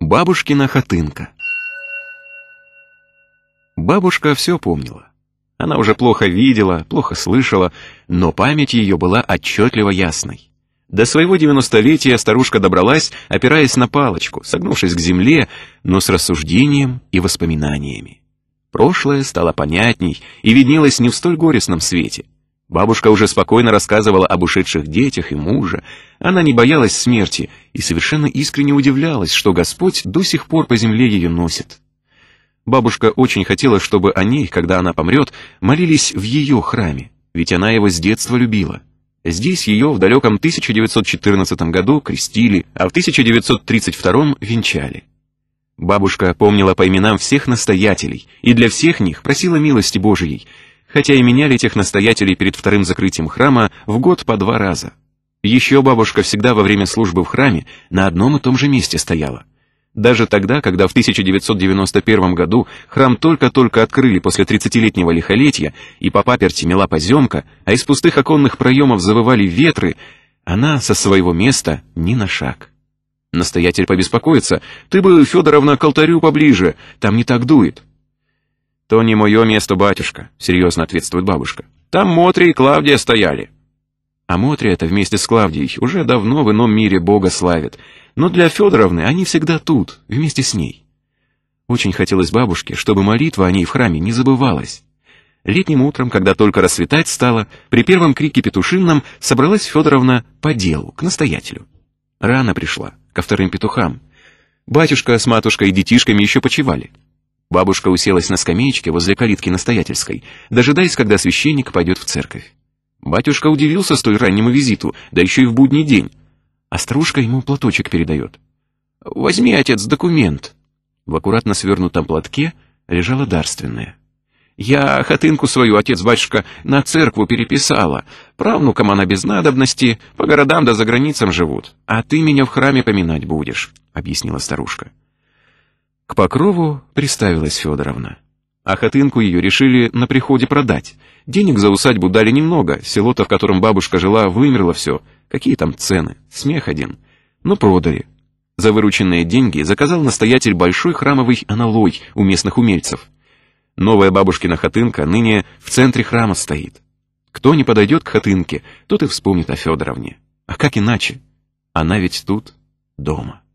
Бабушкина хатынка. Бабушка все помнила. Она уже плохо видела, плохо слышала, но память ее была отчетливо ясной. До своего 90-летия старушка добралась, опираясь на палочку, согнувшись к земле, но с рассуждением и воспоминаниями. Прошлое стало понятней и виднелось не в столь горестном свете. Бабушка уже спокойно рассказывала об ушедших детях и муже. Она не боялась смерти и совершенно искренне удивлялась, что Господь до сих пор по земле ее носит. Бабушка очень хотела, чтобы о ней, когда она помрет, молились в ее храме, ведь она его с детства любила. Здесь ее в далеком 1914 году крестили, а в 1932 венчали. Бабушка помнила по именам всех настоятелей и для всех них просила милости Божией, хотя и меняли тех настоятелей перед вторым закрытием храма в год по 2 раза. Еще бабушка всегда во время службы в храме на одном и том же месте стояла. Даже тогда, когда в 1991 году храм только-только открыли после 30-летнего лихолетия, и по паперти мела поземка, а из пустых оконных проемов завывали ветры, она со своего места ни на шаг. Настоятель побеспокоится: «Ты бы, Федоровна, к алтарю поближе, там не так дует». «То не мое место, батюшка», — серьезно ответствует бабушка. «Там Мотря и Клавдия стояли». А Мотря-то вместе с Клавдией уже давно в ином мире Бога славят, но для Федоровны они всегда тут, вместе с ней. Очень хотелось бабушке, чтобы молитва о ней в храме не забывалась. Летним утром, когда только рассветать стало, при первом крике петушинном собралась Федоровна по делу, к настоятелю. Рано пришла, ко вторым петухам. Батюшка с матушкой и детишками еще почивали. Бабушка уселась на скамеечке возле калитки настоятельской, дожидаясь, когда священник пойдет в церковь. Батюшка удивился столь раннему визиту, да еще и в будний день. А старушка ему платочек передает. «Возьми, отец, документ». В аккуратно свернутом платке лежала дарственная. «Я хатынку свою, отец-батюшка, на церкву переписала. Правнукам она без надобности, по городам да за границам живут. А ты меня в храме поминать будешь», — объяснила старушка. К покрову приставилась Федоровна. А хатынку ее решили на приходе продать. Денег за усадьбу дали немного, село-то, в котором бабушка жила, вымерло все. Какие там цены? Смех один. Но продали. За вырученные деньги заказал настоятель большой храмовый аналой у местных умельцев. Новая бабушкина хатынка ныне в центре храма стоит. Кто не подойдет к хатынке, тот и вспомнит о Федоровне. А как иначе? Она ведь тут, дома.